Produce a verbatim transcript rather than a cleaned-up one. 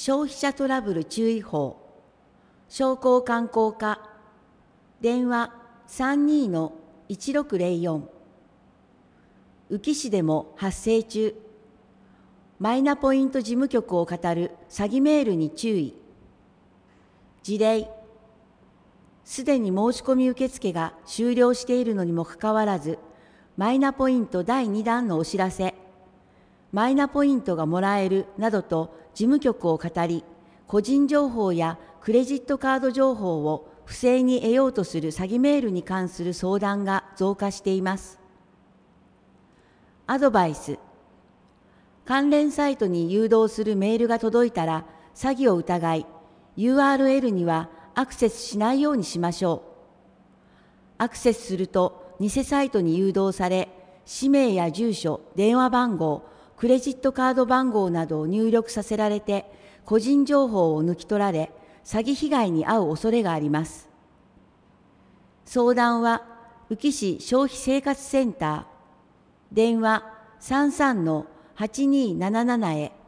消費者トラブル注意報、商工観光課、電話 さんにーのいちろくぜろよん。宇城市でも発生中。マイナポイント事務局を語る詐欺メールに注意。事例。すでに申し込み受付が終了しているのにもかかわらず、マイナポイントだいにだんのお知らせ、マイナポイントがもらえるなどと事務局を語り、個人情報やクレジットカード情報を不正に得ようとする詐欺メールに関する相談が増加しています。アドバイス。関連サイトに誘導するメールが届いたら詐欺を疑い、ユーアールエル にはアクセスしないようにしましょう。アクセスすると偽サイトに誘導され、氏名や住所、電話番号、クレジットカード番号などを入力させられて、個人情報を抜き取られ、詐欺被害に遭う恐れがあります。相談は、宇城市消費生活センター、電話 さんさんのはちにーななな へ。